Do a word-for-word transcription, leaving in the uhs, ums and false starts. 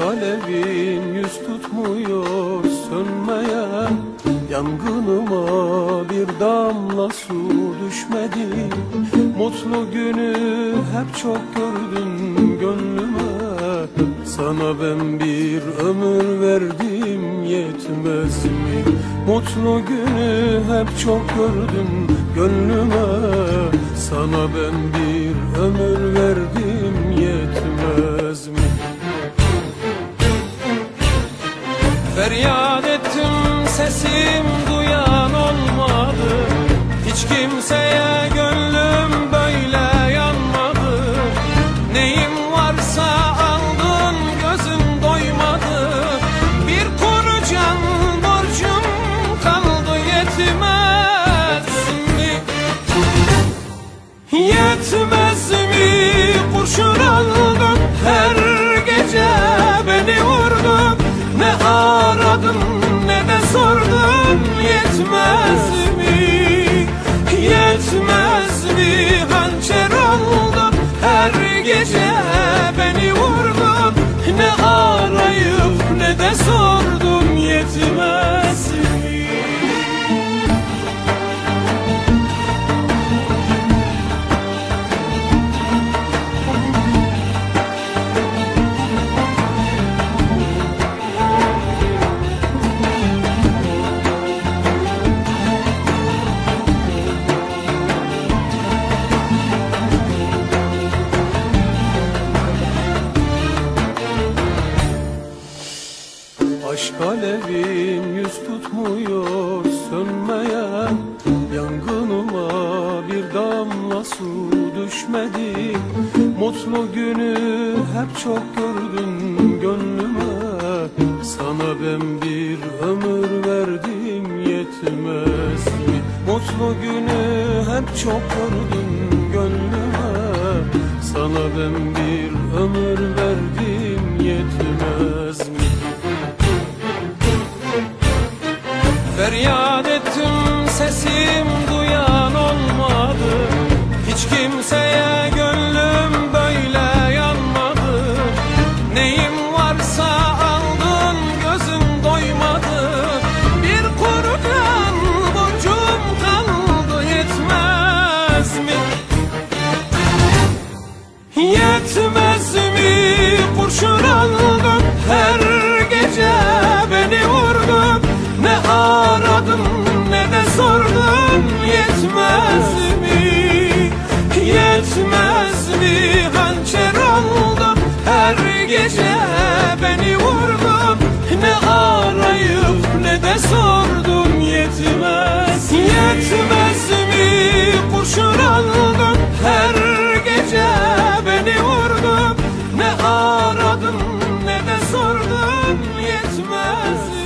alevin yüz tutmuyor sönmeyen yangınıma bir damla su düşmedi. Mutlu günü hep çok gördüm gönlüme, sana ben bir ömür verdim yetmez mi? Mutlu günü hep çok gördüm gönlüme, sana ben bir ömür verdim yetmez mi? Feryat ettim sesim duyan olmadı, hiç kimseye gönlüm böyle yanmadı. Neyim varsa aldın gözüm doymadı, bir kuru can borcum kaldı yetmez mi? Yetmez mi? Kurşun aldın her gece beni vurdun, ne aradım ne de sordum yetmez mi? Yetmez mi? Hançer oldun her gece beni vurdun, ne arayıp ne de sordum yetmez mi? Aşk alevin yüz tutmuyor sönmeyen yangınıma bir damla su düşmedi. Mutlu günü hep çok gördüm gönlüme, sana ben bir ömür verdim yetmez mi? Mutlu günü hep çok gördüm gönlüme, sana ben bir ömür verdim yetmez mi? Feryat ettim sesim duyan olmadı, hiç kimseye gönlüm böyle yanmadı. Neyim varsa aldın gözüm doymadı, bir kuru can borcum kaldı yetmez mi? Yetmez mi? Kurşun aldın her gece beni vurdun, ne aradım ne de sordum yetmez mi? Yetmez mi? Hançer oldum her gece beni vurdum, ne arayıp ne de sordum yetmez. Yetmez mi? Kurşun aldın her gece beni vurdum, ne aradım ne de sordum yetmez.